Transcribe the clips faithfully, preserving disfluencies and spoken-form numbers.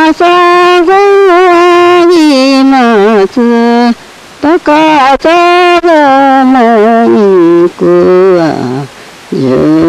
さごあります高さがもいくは十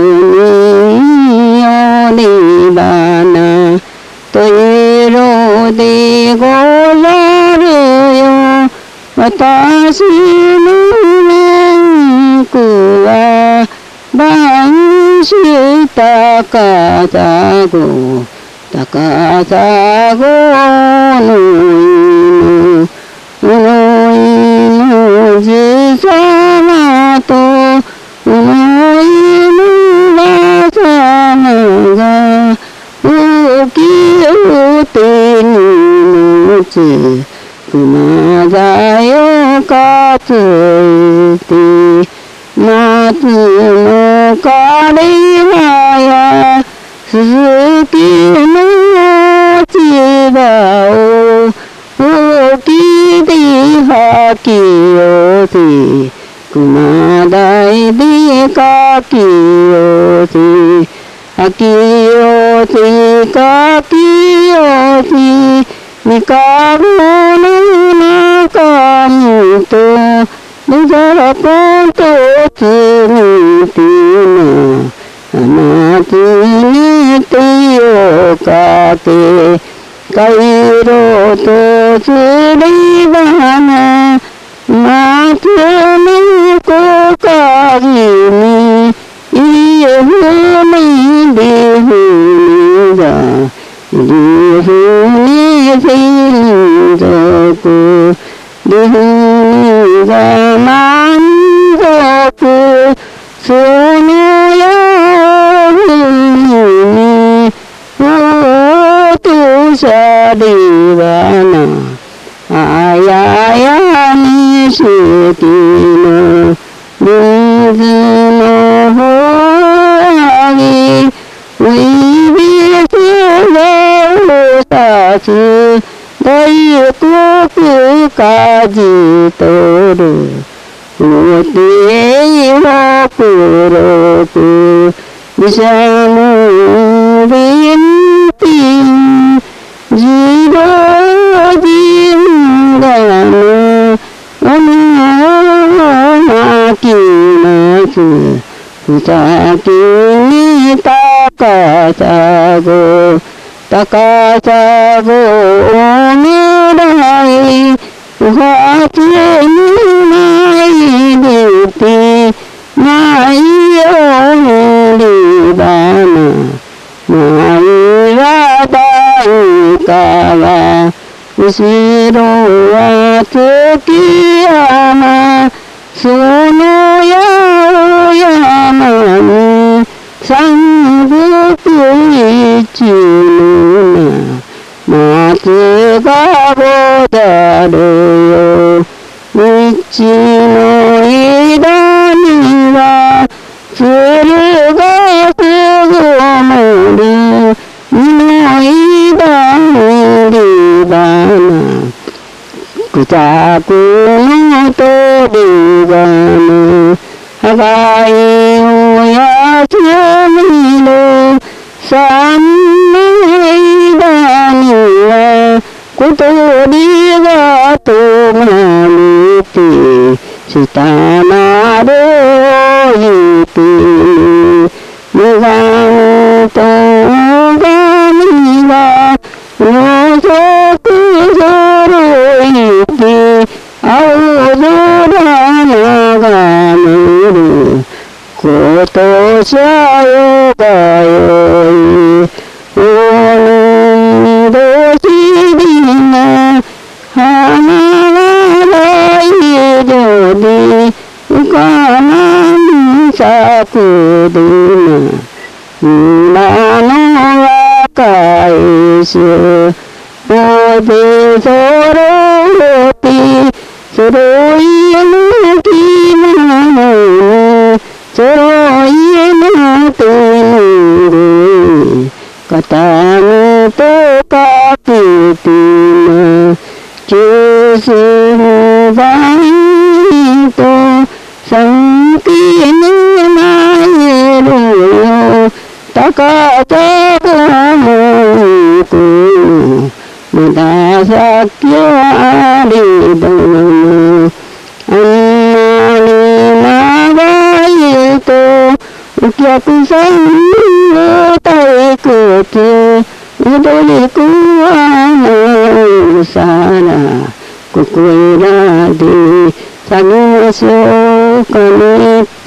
人よりばなというのでござるよ私の面苦は万種高さご高さごの犬の犬じさまとの犬がさまが大きう手に持つ熊だよかついて松の枯葉や鈴木の千葉を大きで吐き寄せ熊台でかき寄せ吐き寄せかき寄せ三かごの中にとぬざらぽんとつみてな花つめてよかてかいろとつりばな松のこかじにいえふみでふみだりふみせんぞくりふみが満足そのやふみおとさりはなあややにしきの水のほあぎういびすがおさす大黒かじとるおてはくろくみしゃむびんぴんじぼじんがのおのまきますふさきに高さご高さごおみらいおはつにないでてないよりばなないは大川後ろは月山その八百山に三福一のな松がござるよ道の枝には鶴がすごもる二の枝にりばな草くの鳥がのはがいおやすみの三の枝には小鳥がとまるて下までおいて女神と女神がのぞくぞいて青空眺めることしゃよがよいおのどしりな花が大丈夫うかなに咲くでな今の若いしおでそろってそろいのきなのにそろいの手に肩にとかけてな九州の番と三気に参るよ高田がもいく Mudasakya aridamu Annani nagaito Ukyakusanyo taikuti Udoliku anu usara Kukuiradi Sagisyo kanit